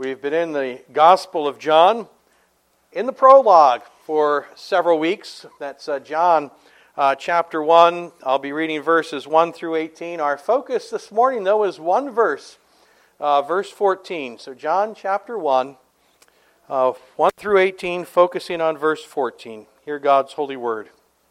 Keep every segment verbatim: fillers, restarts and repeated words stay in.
We've been in the Gospel of John in the prologue for several weeks. That's uh, John uh, chapter one. I'll be reading verses one through eighteen. Our focus this morning, though, is one verse, uh, verse fourteen. So John chapter one, uh, one through eighteen, focusing on verse fourteen. Hear God's holy word.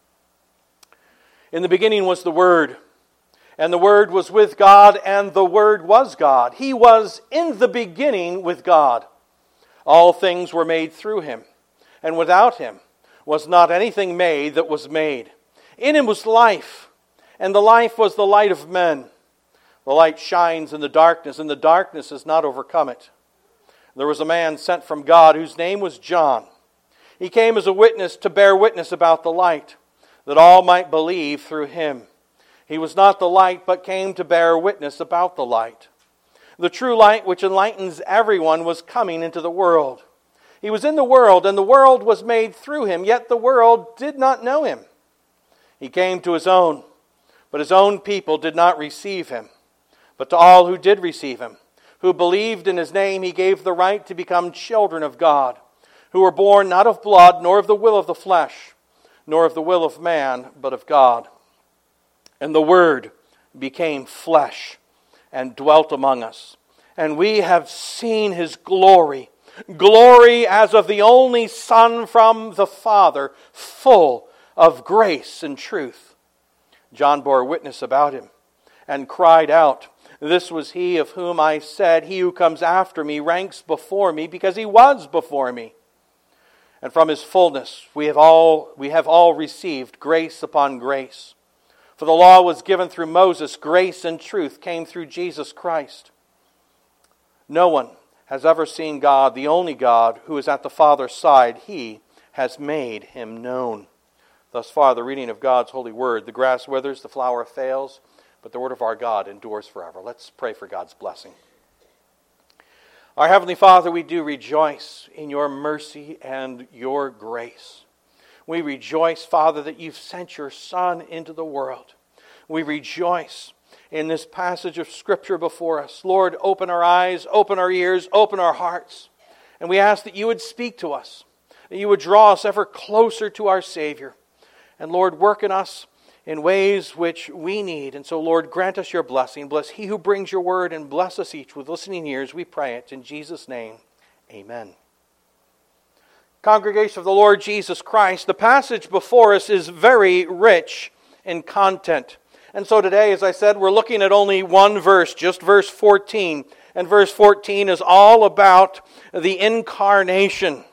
In the beginning was the Word, and the Word was with God, and the Word was God. He was in the beginning with God. All things were made through Him, and without Him was not anything made that was made. In Him was life, and the life was the light of men. The light shines in the darkness, and the darkness has not overcome it. There was a man sent from God whose name was John. He came as a witness to bear witness about the light, that all might believe through him. He was not the light, but came to bear witness about the light. The true light, which enlightens everyone, was coming into the world. He was in the world, and the world was made through him, yet the world did not know him. He came to his own, but his own people did not receive him. But to all who did receive him, who believed in his name, he gave the right to become children of God, who were born not of blood, nor of the will of the flesh, nor of the will of man, but of God. And the Word became flesh and dwelt among us. And we have seen His glory, glory as of the only Son from the Father, full of grace and truth. John bore witness about Him and cried out, "This was He of whom I said, He who comes after me ranks before me, because He was before me." And from His fullness we have all we have all received grace upon grace. For the law was given through Moses, grace and truth came through Jesus Christ. No one has ever seen God, the only God, who is at the Father's side. He has made Him known. Thus far, the reading of God's holy word. The grass withers, the flower fails, but the word of our God endures forever. Let's pray for God's blessing. Our Heavenly Father, we do rejoice in your mercy and your grace. We rejoice, Father, that you've sent your Son into the world. We rejoice in this passage of Scripture before us. Lord, open our eyes, open our ears, open our hearts. And we ask that you would speak to us, that you would draw us ever closer to our Savior. And Lord, work in us in ways which we need. And so, Lord, grant us your blessing. Bless he who brings your word, and bless us each with listening ears. We pray it in Jesus' name. Amen. Congregation of the Lord Jesus Christ, the passage before us is very rich in content. And so today, as I said, we're looking at only one verse, just verse fourteen. And verse fourteen is all about the incarnation.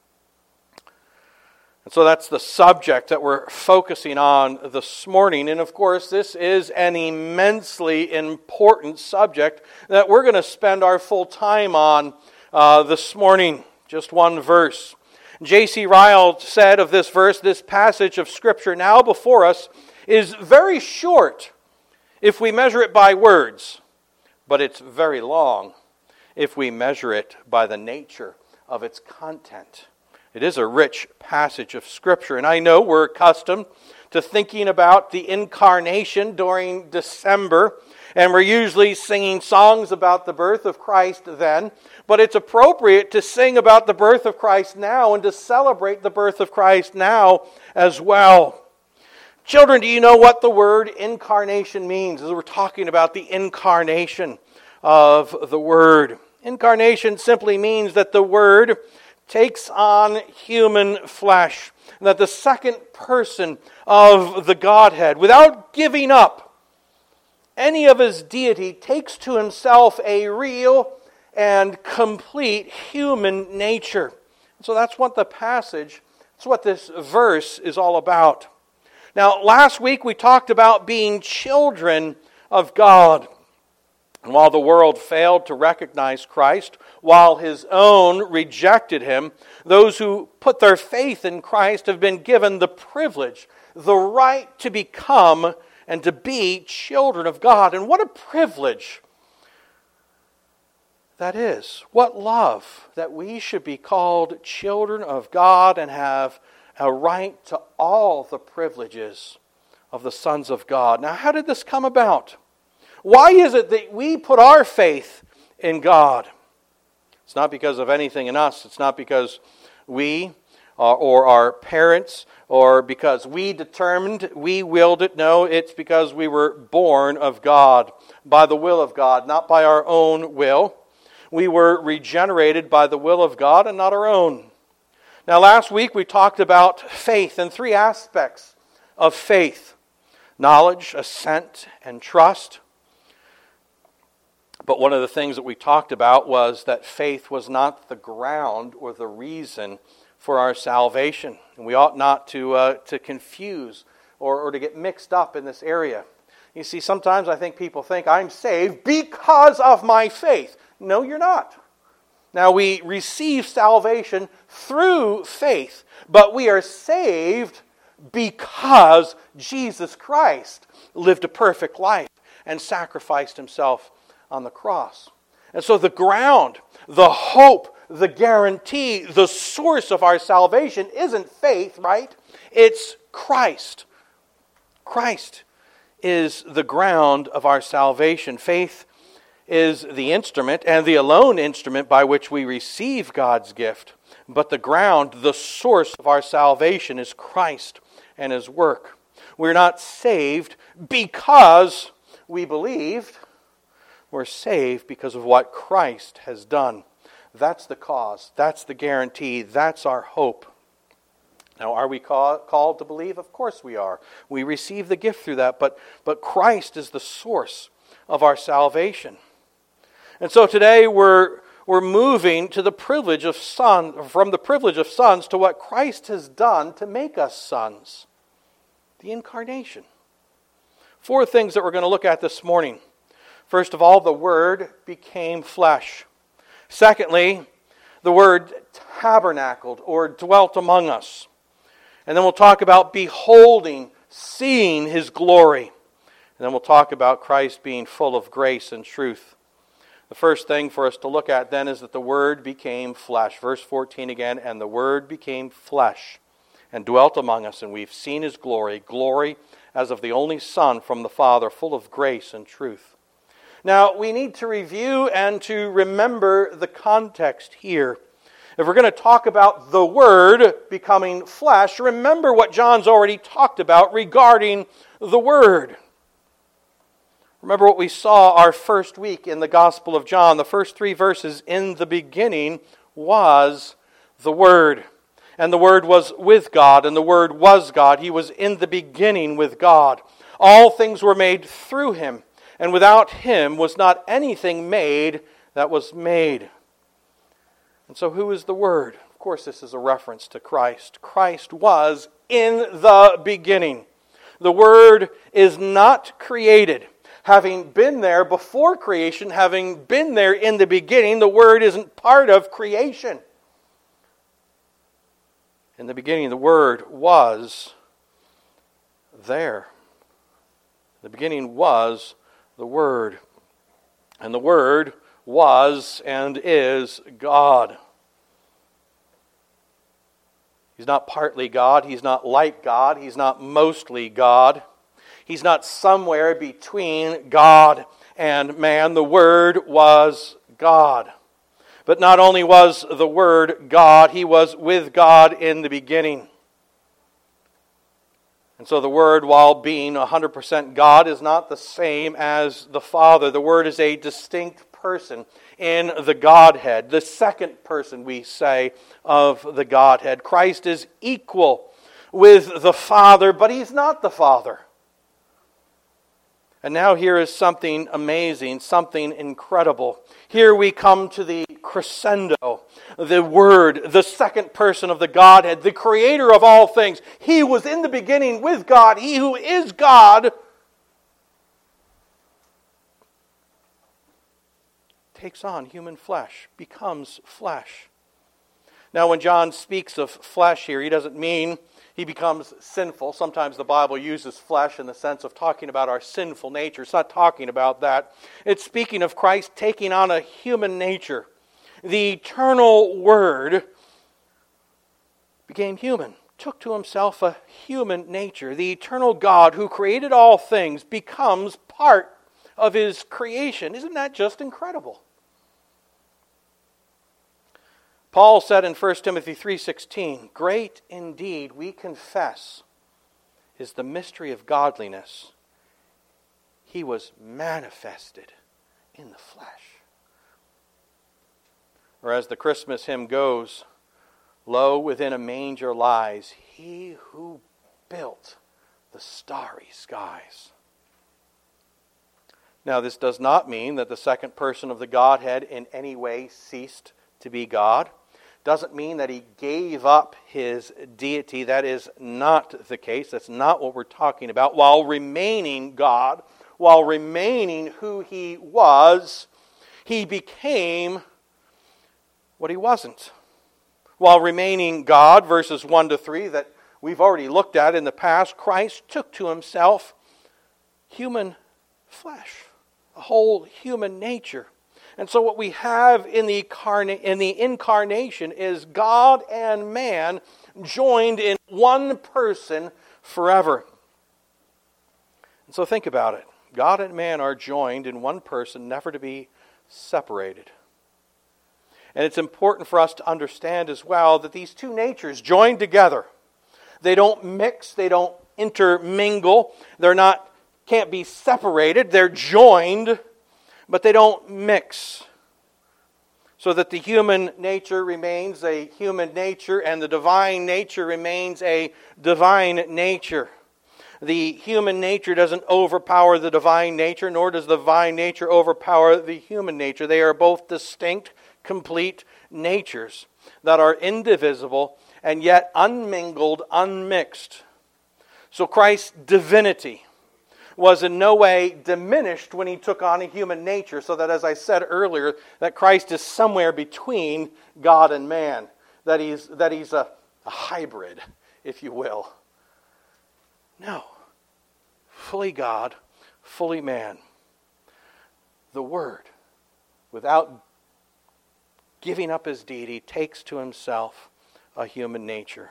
And so that's the subject that we're focusing on this morning. And of course, this is an immensely important subject that we're going to spend our full time on uh, this morning. Just one verse. J C Ryle said of this verse, this passage of Scripture now before us is very short if we measure it by words, but it's very long if we measure it by the nature of its content. It is a rich passage of Scripture, and I know we're accustomed to thinking about the incarnation during December, and we're usually singing songs about the birth of Christ then, but it's appropriate to sing about the birth of Christ now and to celebrate the birth of Christ now as well. Children, do you know what the word incarnation means? As we're talking about the incarnation of the Word. Incarnation simply means that the Word takes on human flesh. That the second person of the Godhead, without giving up any of His deity, takes to Himself a real and complete human nature. So that's what the passage, that's what this verse is all about. Now, last week we talked about being children of God. And while the world failed to recognize Christ, while His own rejected Him, those who put their faith in Christ have been given the privilege, the right to become and to be children of God. And what a privilege that is. What love that we should be called children of God and have a right to all the privileges of the sons of God. Now, how did this come about? Why is it that we put our faith in God? It's not because of anything in us. It's not because we uh, or our parents or because we determined, we willed it. No, it's because we were born of God, by the will of God, not by our own will. We were regenerated by the will of God and not our own. Now, last week we talked about faith and three aspects of faith: knowledge, assent, and trust. But one of the things that we talked about was that faith was not the ground or the reason for our salvation. And we ought not to uh, to confuse or, or to get mixed up in this area. You see, sometimes I think people think I'm saved because of my faith. No, you're not. Now, we receive salvation through faith, but we are saved because Jesus Christ lived a perfect life and sacrificed himself on the cross. And so the ground, the hope, the guarantee, the source of our salvation isn't faith, right? It's Christ. Christ is the ground of our salvation. Faith is the instrument and the alone instrument by which we receive God's gift. But the ground, the source of our salvation is Christ and His work. We're not saved because we believed. We're saved because of what Christ has done. That's the cause. That's the guarantee. That's our hope. Now, are we call, called to believe? Of course we are. We receive the gift through that, but, but Christ is the source of our salvation. And so today we're, we're moving to the privilege of son, from the privilege of sons to what Christ has done to make us sons. The incarnation. Four things that we're going to look at this morning. First of all, the Word became flesh. Secondly, the Word tabernacled or dwelt among us. And then we'll talk about beholding, seeing His glory. And then we'll talk about Christ being full of grace and truth. The first thing for us to look at then is that the Word became flesh. Verse fourteen again, and the Word became flesh and dwelt among us, and we've seen His glory, glory as of the only Son from the Father, full of grace and truth. Now, we need to review and to remember the context here. If we're going to talk about the Word becoming flesh, remember what John's already talked about regarding the Word. Remember what we saw our first week in the Gospel of John. The first three verses, in the beginning was the Word. And the Word was with God, and the Word was God. He was in the beginning with God. All things were made through Him, and without Him was not anything made that was made. And so who is the Word? Of course, this is a reference to Christ. Christ was in the beginning. The Word is not created. Having been there before creation, having been there in the beginning, the Word isn't part of creation. In the beginning, the Word was there. The beginning was the Word. And the Word was and is God. He's not partly God. He's not like God. He's not mostly God. He's not somewhere between God and man. The Word was God. But not only was the Word God, He was with God in the beginning. And so the Word, while being one hundred percent God, is not the same as the Father. The Word is a distinct person in the Godhead. The second person, we say, of the Godhead. Christ is equal with the Father, but He's not the Father. And now here is something amazing, something incredible. Here we come to the crescendo, the Word, the second person of the Godhead, the Creator of all things. He was in the beginning with God. He who is God takes on human flesh, becomes flesh. Now when John speaks of flesh here, he doesn't mean he becomes sinful. Sometimes the Bible uses flesh in the sense of talking about our sinful nature. It's not talking about that. It's speaking of Christ taking on a human nature. The eternal Word became human, took to Himself a human nature. The eternal God who created all things becomes part of His creation. Isn't that just incredible? Paul said in First Timothy three sixteen, "Great indeed, we confess, is the mystery of godliness. He was manifested in the flesh." Or as the Christmas hymn goes, "Lo, within a manger lies he who built the starry skies." Now, this does not mean that the second person of the Godhead in any way ceased to be God. Doesn't mean that he gave up his deity. That is not the case. That's not what we're talking about. While remaining God, while remaining who he was, he became what he wasn't. While remaining God, verses one to three that we've already looked at in the past, Christ took to himself human flesh, a whole human nature. And so what we have in the, carna- in the incarnation is God and man joined in one person forever. And so think about it. God and man are joined in one person, never to be separated. And it's important for us to understand as well that these two natures joined together. They don't mix, they don't intermingle, they're not can't be separated, they're joined, but they don't mix. So that the human nature remains a human nature and the divine nature remains a divine nature. The human nature doesn't overpower the divine nature, nor does the divine nature overpower the human nature. They are both distinct, complete natures that are indivisible and yet unmingled, unmixed. So Christ's divinity was in no way diminished when he took on a human nature, so that, as I said earlier, that Christ is somewhere between God and man, that he's, that he's a, a hybrid, if you will. No. Fully God, fully man. The Word, without giving up his deity, takes to himself a human nature.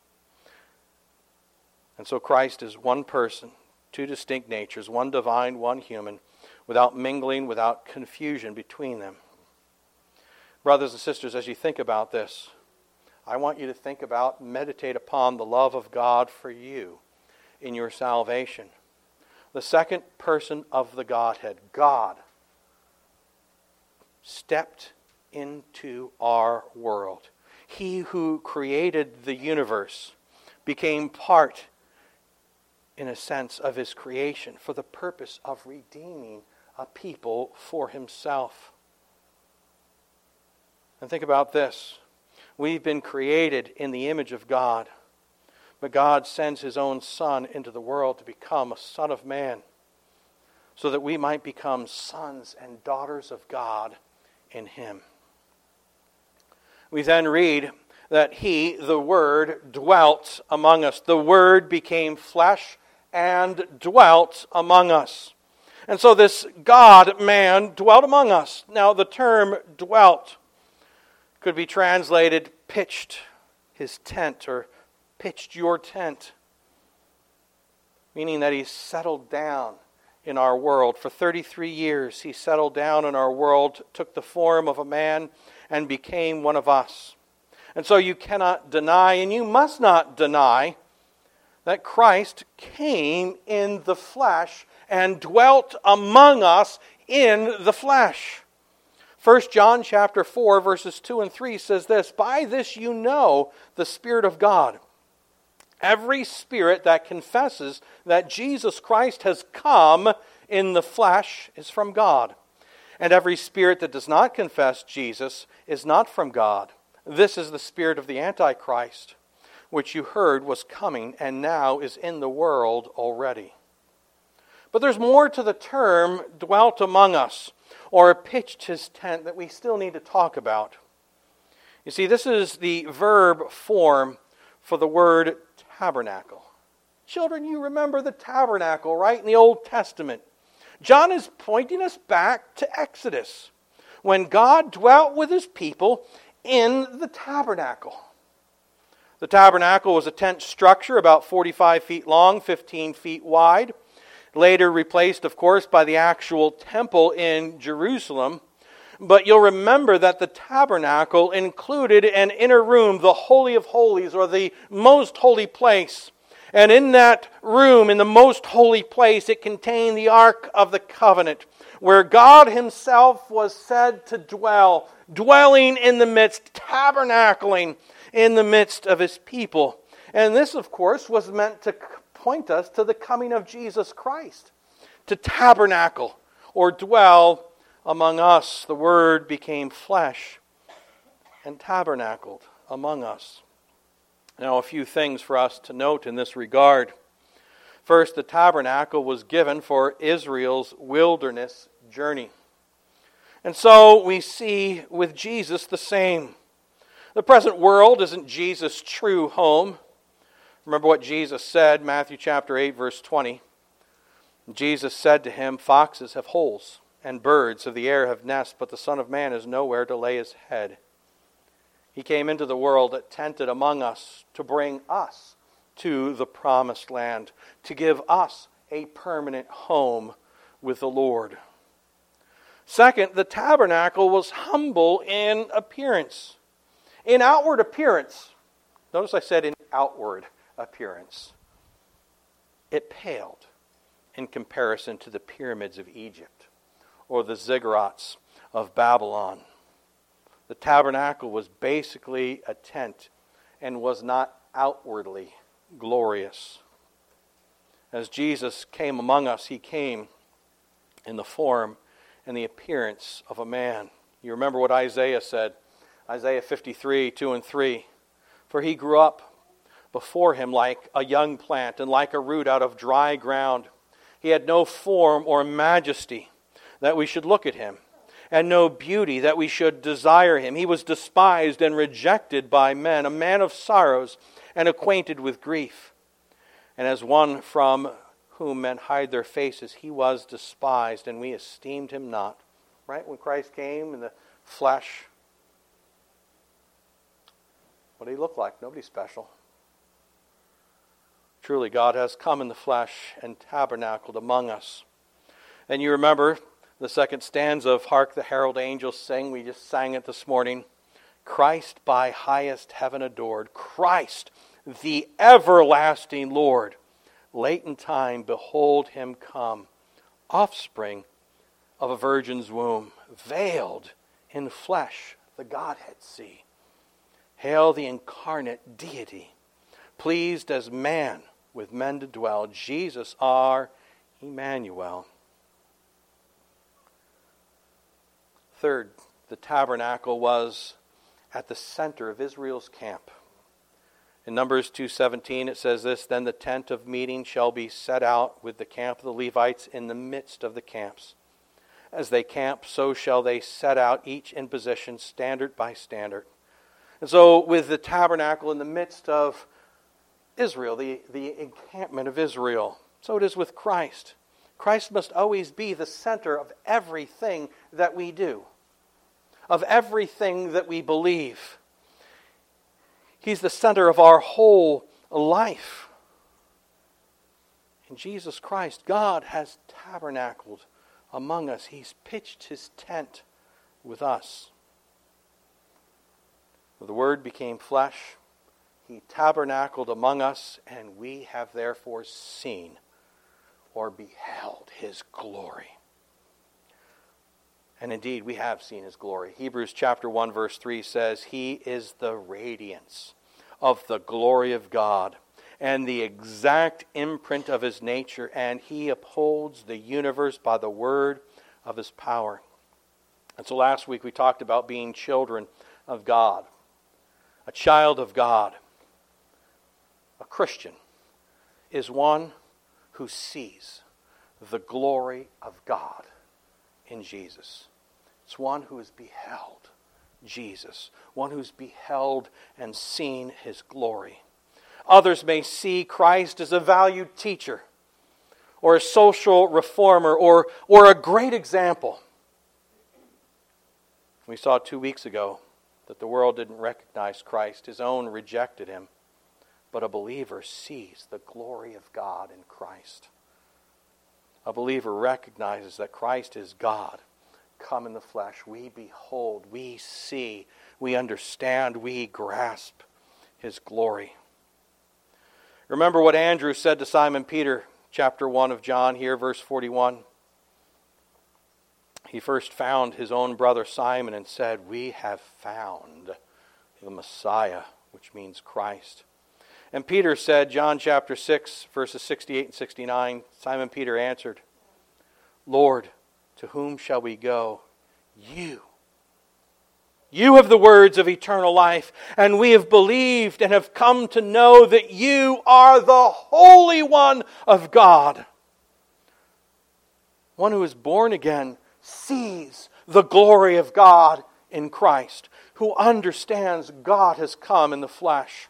And so Christ is one person, two distinct natures, one divine, one human, without mingling, without confusion between them. Brothers and sisters, as you think about this, I want you to think about, meditate upon the love of God for you in your salvation. The second person of the Godhead, God, stepped into our world. He who created the universe became part, in a sense, of his creation for the purpose of redeeming a people for himself. And think about this. We've been created in the image of God, but God sends his own Son into the world to become a Son of Man so that we might become sons and daughters of God in him. We then read that he, the Word, dwelt among us. The Word became flesh and dwelt among us. And so this God-man dwelt among us. Now the term dwelt could be translated pitched his tent or pitched your tent, meaning that he settled down in our world. For thirty-three years he settled down in our world, took the form of a man, and became one of us. And so you cannot deny, and you must not deny, that Christ came in the flesh and dwelt among us in the flesh. First John chapter four, verses two and three says this, "By this you know the Spirit of God. Every spirit that confesses that Jesus Christ has come in the flesh is from God. And every spirit that does not confess Jesus is not from God. This is the spirit of the Antichrist, which you heard was coming and now is in the world already." But there's more to the term dwelt among us, or pitched his tent, that we still need to talk about. You see, this is the verb form for the word tabernacle. Children, you remember the tabernacle, right, in the Old Testament. John is pointing us back to Exodus, when God dwelt with his people in the tabernacle. The tabernacle was a tent structure about forty-five feet long, fifteen feet wide. Later replaced, of course, by the actual temple in Jerusalem. But you'll remember that the tabernacle included an inner room, the Holy of Holies, or the most holy place. And in that room, in the most holy place, it contained the Ark of the Covenant, where God Himself was said to dwell, dwelling in the midst, tabernacling in the midst of His people. And this, of course, was meant to point us to the coming of Jesus Christ, to tabernacle or dwell among us. The Word became flesh and tabernacled among us. Now, a few things for us to note in this regard. First, the tabernacle was given for Israel's wilderness journey. And so we see with Jesus the same. The present world isn't Jesus' true home. Remember what Jesus said, Matthew chapter eight, verse twenty. Jesus said to him, "Foxes have holes, and birds of the air have nests, but the Son of Man has nowhere to lay His head." He came into the world, tented among us, to bring us to the promised land, to give us a permanent home with the Lord. Second, the tabernacle was humble in appearance. In outward appearance, notice I said in outward appearance, it paled in comparison to the pyramids of Egypt or the ziggurats of Babylon. The tabernacle was basically a tent and was not outwardly glorious. As Jesus came among us, He came in the form and the appearance of a man. You remember what Isaiah said, Isaiah fifty-three, two and three. "For He grew up before Him like a young plant and like a root out of dry ground. He had no form or majesty that we should look at Him, and no beauty that we should desire Him. He was despised and rejected by men, a man of sorrows and acquainted with grief. And as one from whom men hide their faces, He was despised, and we esteemed Him not." Right? When Christ came in the flesh, what did He look like? Nobody special. Truly, God has come in the flesh and tabernacled among us. And you remember the second stanza of "Hark the Herald Angels Sing," we just sang it this morning. "Christ by highest heaven adored, Christ the everlasting Lord. Late in time, behold Him come, offspring of a virgin's womb, veiled in flesh, the Godhead see. Hail the incarnate deity, pleased as man with men to dwell, Jesus our Emmanuel." Third, the tabernacle was at the center of Israel's camp. In Numbers two seventeen it says this, "Then the tent of meeting shall be set out with the camp of the Levites in the midst of the camps. As they camp, so shall they set out, each in position, standard by standard." And so with the tabernacle in the midst of Israel, the, the encampment of Israel, so it is with Christ. Christ must always be the center of everything that we do, of everything that we believe. He's the center of our whole life. In Jesus Christ, God has tabernacled among us. He's pitched His tent with us. The Word became flesh. He tabernacled among us, and we have therefore seen or beheld His glory. And indeed, we have seen His glory. Hebrews chapter one verse three says, "He is the radiance of the glory of God and the exact imprint of His nature, and He upholds the universe by the word of His power." And so last week we talked about being children of God. A child of God, a Christian, is one who sees the glory of God in Jesus. It's one who has beheld Jesus, one who's beheld and seen His glory. Others may see Christ as a valued teacher, or a social reformer, or, or a great example. We saw two weeks ago that the world didn't recognize Christ. His own rejected Him. But a believer sees the glory of God in Christ. A believer recognizes that Christ is God, come in the flesh. We behold, we see, we understand, we grasp his glory. Remember what Andrew said to Simon Peter, chapter one of John here, verse forty-one. He first found his own brother Simon and said, "We have found the Messiah," which means Christ. And Peter said, John chapter six, verses sixty-eight and sixty-nine, Simon Peter answered, "Lord, to whom shall we go? You. You have the words of eternal life, and we have believed and have come to know that you are the Holy One of God." One who is born again sees the glory of God in Christ, who understands God has come in the flesh.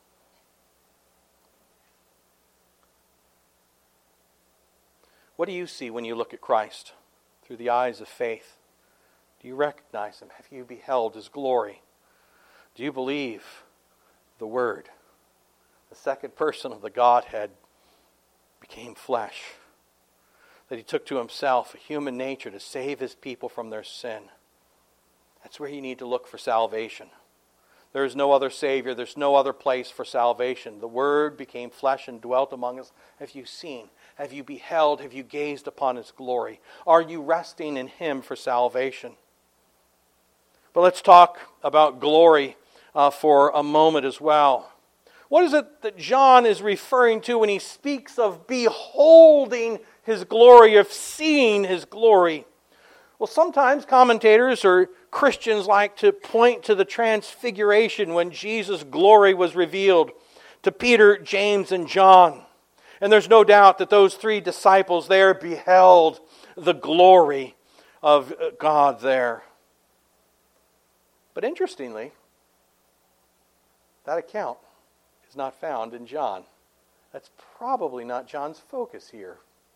What do you see when you look at Christ through the eyes of faith? Do you recognize him? Have you beheld his glory? Do you believe the Word, the second person of the Godhead, became flesh? That he took to himself a human nature to save his people from their sin. That's where you need to look for salvation. There is no other Savior. There's no other place for salvation. The Word became flesh and dwelt among us. Have you seen? Have you beheld? Have you gazed upon his glory? Are you resting in him for salvation? But let's talk about glory uh, for a moment as well. What is it that John is referring to when he speaks of beholding his glory, of seeing his glory? Well, sometimes commentators or Christians like to point to the transfiguration when Jesus' glory was revealed to Peter, James, and John. And there's no doubt that those three disciples there beheld the glory of God there. But interestingly, that account is not found in John. That's probably not John's focus here.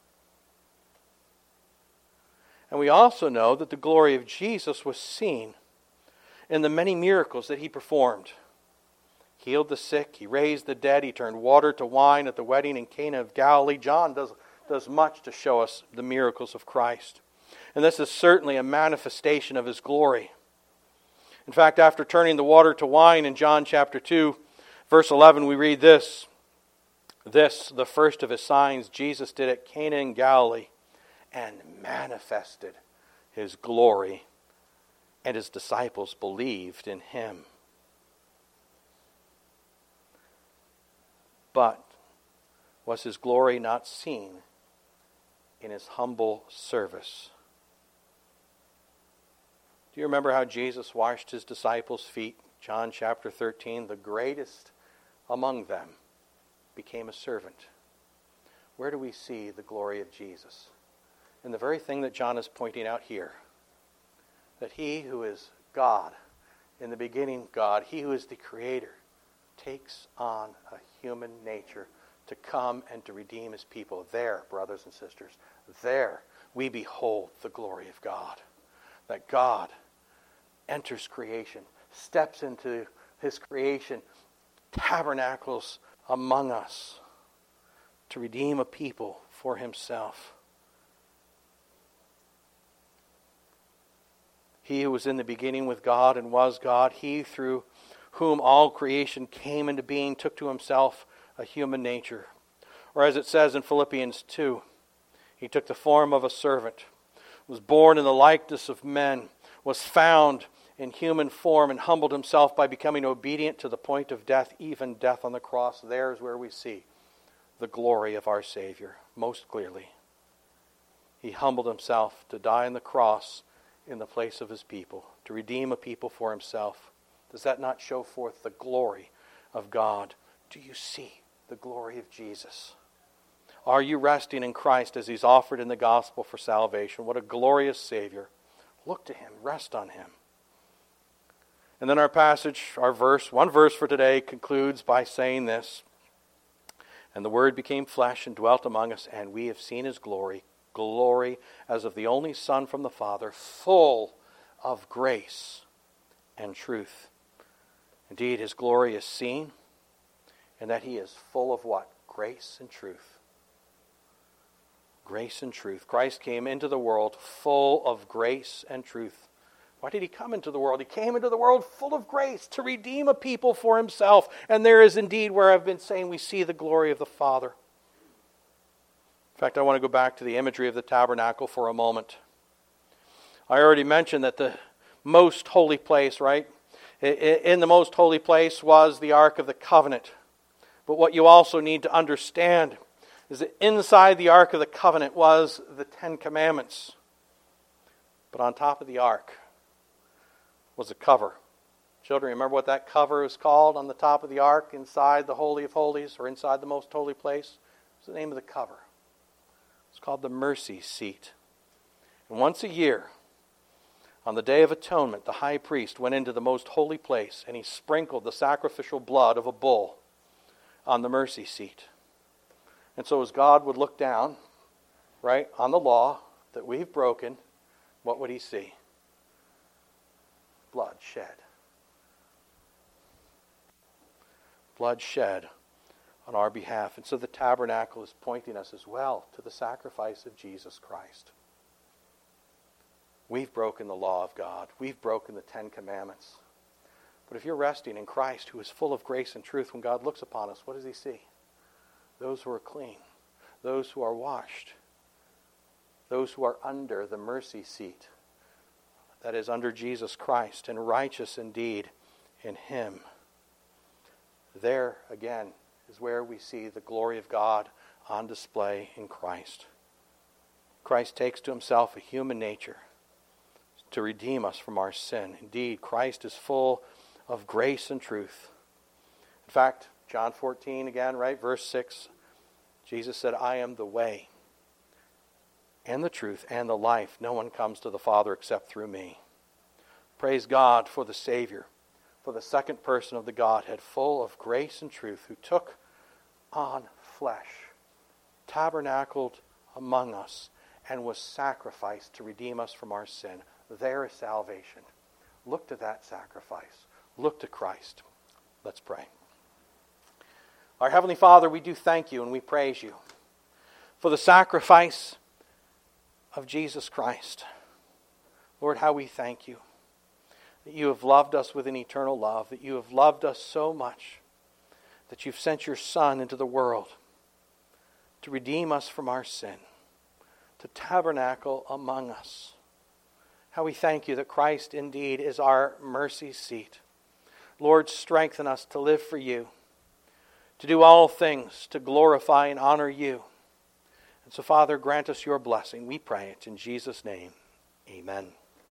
And we also know that the glory of Jesus was seen in the many miracles that he performed. He healed the sick, he raised the dead, he turned water to wine at the wedding in Cana of Galilee. John does, does much to show us the miracles of Christ. And this is certainly a manifestation of his glory. In fact, after turning the water to wine in John chapter two, verse eleven, we read this. This, the first of his signs, Jesus did at Cana in Galilee, and manifested his glory, and his disciples believed in him. But was his glory not seen in his humble service? Do you remember how Jesus washed his disciples' feet? John chapter thirteen, the greatest among them became a servant. Where do we see the glory of Jesus? In the very thing that John is pointing out here. That he who is God, in the beginning God, he who is the Creator, takes on a human nature to come and to redeem his people. There, brothers and sisters, there we behold the glory of God. That God enters creation, steps into his creation, tabernacles among us to redeem a people for himself. He who was in the beginning with God and was God, he through whom all creation came into being, took to himself a human nature. Or as it says in Philippians two, he took the form of a servant, was born in the likeness of men, was found in human form, and humbled himself by becoming obedient to the point of death, even death on the cross. There is where we see the glory of our Savior most clearly. He humbled himself to die on the cross in the place of his people, to redeem a people for himself. Does that not show forth the glory of God? Do you see the glory of Jesus? Are you resting in Christ as he's offered in the gospel for salvation? What a glorious Savior. Look to him, rest on him. And then our passage, our verse, one verse for today concludes by saying this. And the Word became flesh and dwelt among us, and we have seen his glory, glory as of the only Son from the Father, full of grace and truth. Indeed, his glory is seen, and that he is full of what? Grace and truth. grace and truth. Christ came into the world full of grace and truth. Why did he come into the world? He came into the world full of grace to redeem a people for himself. And there is indeed where I've been saying we see the glory of the Father. In fact, I want to go back to the imagery of the tabernacle for a moment. I already mentioned that the most holy place, right? In the most holy place was the Ark of the Covenant. But what you also need to understand is that inside the Ark of the Covenant was the Ten Commandments. But on top of the Ark was a cover. Children, remember what that cover is called on the top of the Ark inside the Holy of Holies or inside the most holy place? It's the name of the cover. It's called the mercy seat. And once a year, on the Day of Atonement, the high priest went into the most holy place and he sprinkled the sacrificial blood of a bull on the mercy seat. And so as God would look down, right, on the law that we've broken, what would he see? Blood shed. Blood shed on our behalf. And so the tabernacle is pointing us as well to the sacrifice of Jesus Christ. We've broken the law of God. We've broken the Ten Commandments. But if you're resting in Christ, who is full of grace and truth, when God looks upon us, what does he see? Those who are clean. Those who are washed. Those who are under the mercy seat. That is under Jesus Christ, and righteous indeed in him. There, again, is where we see the glory of God on display in Christ. Christ takes to himself a human nature to redeem us from our sin. Indeed, Christ is full of grace and truth. In fact, John fourteen again, right, verse six, Jesus said, I am the way and the truth and the life. No one comes to the Father except through me. Praise God for the Savior, for the second person of the Godhead, full of grace and truth, who took on flesh, tabernacled among us, and was sacrificed to redeem us from our sin. There is salvation. Look to that sacrifice. Look to Christ. Let's pray. Our Heavenly Father, we do thank you and we praise you for the sacrifice of Jesus Christ. Lord, how we thank you that you have loved us with an eternal love, that you have loved us so much that you've sent your Son into the world to redeem us from our sin, to tabernacle among us. How we thank you that Christ indeed is our mercy seat. Lord, strengthen us to live for you, to do all things to glorify and honor you. And so, Father, grant us your blessing. We pray it in Jesus' name. Amen.